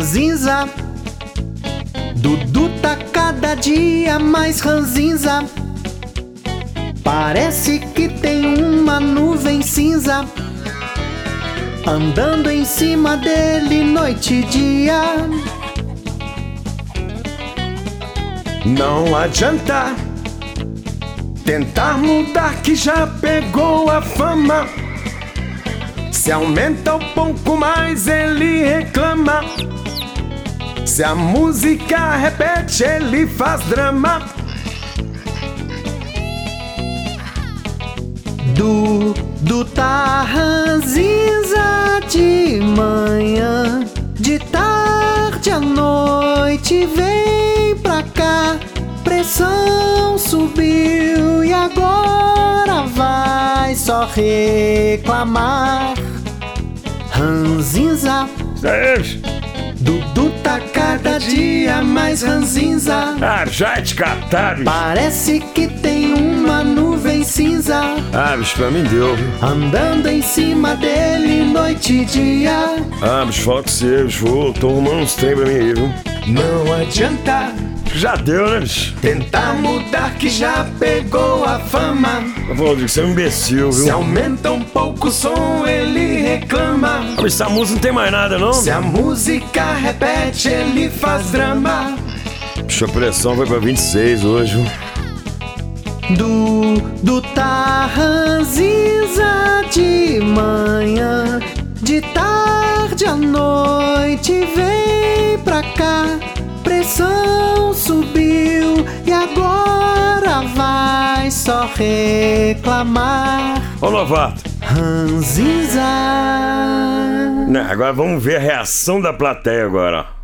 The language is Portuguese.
ranzinza. Dudu tá cada dia mais ranzinza. Parece que tem uma nuvem cinza andando em cima dele noite e dia. Não adianta tentar mudar que já pegou a fama. Se aumenta um pouco mais ele reclama. Se a música repete ele faz drama. Dudu tá ranzinza de manhã, de tarde à noite vem pra cá. Pressão subiu e agora vai só reclamar. Ranzinza, Dudu tá cada dia mais ranzinza. Já te cataram. Parece que tem uma nuvem cinza Bicho, pra mim deu, viu? andando em cima dele noite e dia. Bicho, fala com você, bicho. Tô arrumando uns trem pra mim aí, viu? Não adianta Já deu, né, bicho? tentar mudar que já pegou a fama. Eu vou dizer que você é um imbecil, Se viu? aumenta um pouco o som ele reclama. Bicho, essa música não tem mais nada, não? Se a música repete ele faz drama. Bicho, a pressão foi pra 26 hoje, viu? Dudu tá ranzinza de manhã, de tarde à noite vem pra cá. Pressão subiu e agora vai só reclamar. Ô, novato. Ranzinza. Agora vamos ver a reação da plateia agora, ó.